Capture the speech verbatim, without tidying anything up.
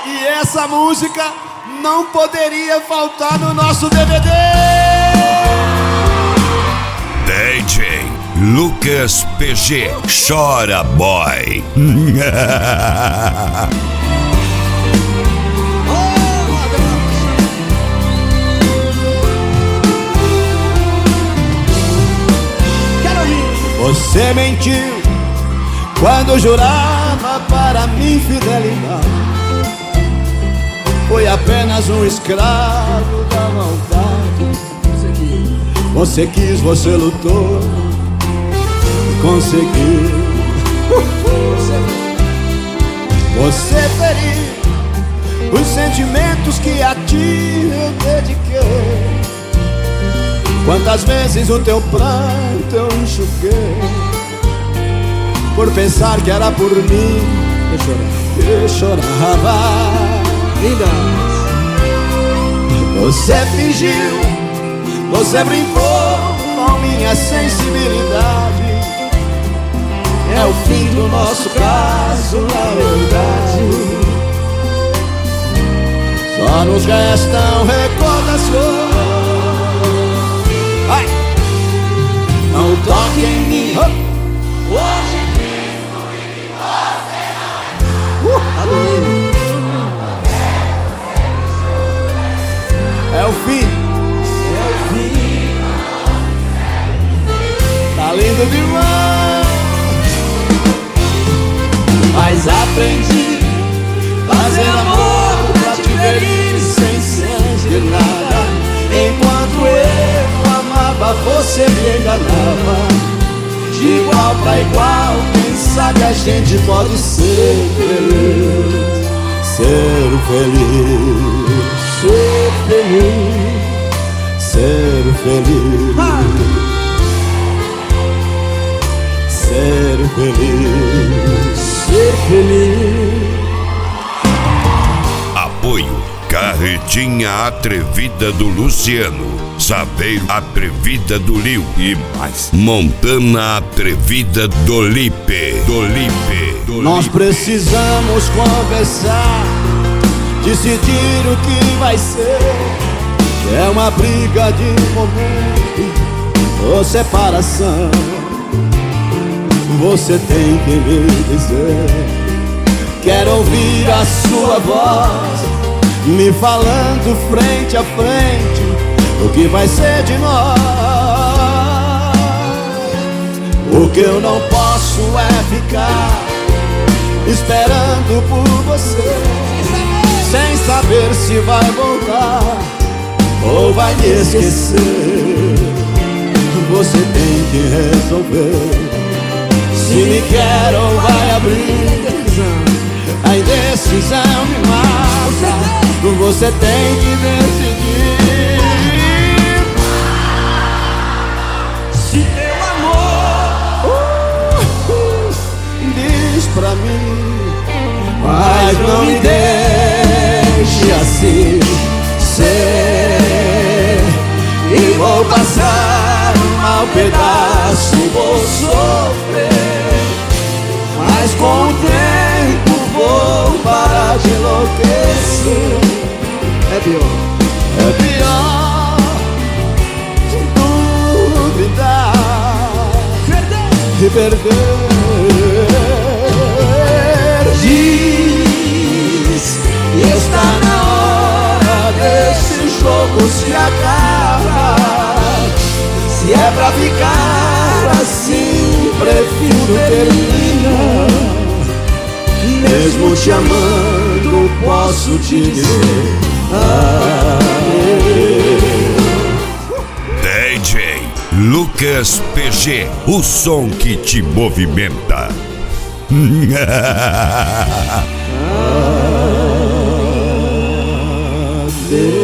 E essa música não poderia faltar no nosso D V D. D J Lucas P G, Chora Boy. Você mentiu quando jurava para mim fidelidade. Foi apenas um escravo da vontade. Você quis, você lutou, conseguiu. Você feriu os sentimentos que a ti eu dediquei. Quantas vezes o teu pranto eu enxuguei, por pensar que era por mim que chorava. Você fingiu, você brincou com minha sensibilidade. É o fim do nosso caso, na verdade. Só nos restam recordações. Ai. Não toque em mim. Hoje vivo e você não. Uh, tá doendo. É o fim. É o fim. Tá lindo demais. Mas aprendi a fazer amor pra te ferir sem sentir nada. Enquanto eu amava, você me enganava. De igual pra igual, quem sabe a gente pode ser feliz. Ser feliz, ser feliz, ser feliz, ser feliz, ser feliz. Apoio Carretinha Atrevida do Luciano, Saveiro Atrevida do Lil e mais Montana Atrevida do Lipe, do Lipe, do Nós Lipe. precisamos conversar, decidir o que vai ser. É uma briga de momento ou separação. Você tem que me dizer. Quero ouvir a sua voz me falando frente a frente o que vai ser de nós. O que eu não posso é ficar esperando por você, sem saber se vai voltar ou vai me esquecer. Você tem que resolver se me quer ou vai abrir. A indecisão me mata. Você tem que decidir. Se teu amor uh, uh, diz pra mim, mas não me deixe assim ser. E vou passar um mau pedaço, vou sofrer, mas com o tempo vou parar de enlouquecer. É pior, é pior duvidar e perder. Diz que está na hora desse jogo se acabar. Se é pra ficar assim, prefiro terminar. Mesmo te amando, posso te dizer D J Lucas P G, o som que te movimenta. adeus.